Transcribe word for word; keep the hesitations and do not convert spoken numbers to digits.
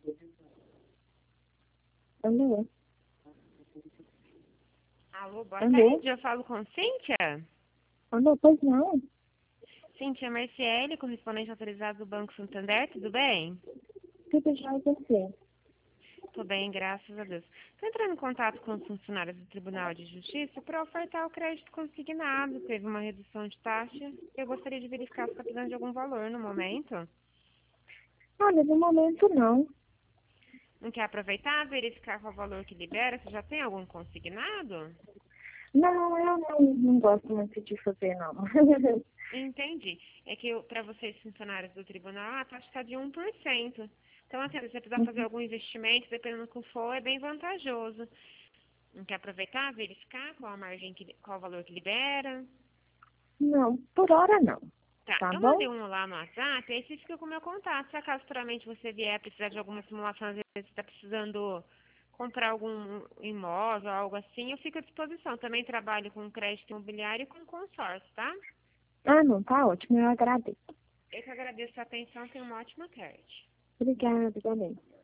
Alô? Alô, boa Alô? tarde. Eu falo com Cíntia. Alô, pois não? Cíntia Marciele, correspondente autorizado do Banco Santander. Tudo bem? Tudo já é você. Tudo bem, graças a Deus. Estou entrando em contato com os funcionários do Tribunal de Justiça para ofertar o crédito consignado. Teve uma redução de taxa. Eu gostaria de verificar se está precisando de algum valor no momento. Olha, no momento não. Não quer aproveitar, verificar qual o valor que libera? Você já tem algum consignado? Não, eu não, não gosto muito de fazer, não. Entendi. É que para vocês, funcionários do tribunal, a taxa está de um por cento. Então, assim, se você precisar fazer algum investimento, dependendo do que for, é bem vantajoso. Não quer aproveitar, verificar qual a margem, que, qual o valor que libera? Não, por hora não. Tá, Tá eu bom? mandei um lá no WhatsApp, aí você fica com o meu contato. Se acaso futuramente você vier precisar de alguma simulação, às vezes você está precisando comprar algum imóvel, algo assim, eu fico à disposição. Também trabalho com crédito imobiliário e com consórcio, tá? Ah, não, tá ótimo, eu agradeço. Eu que agradeço a atenção, tenha uma ótima tarde. Obrigada, igualmente.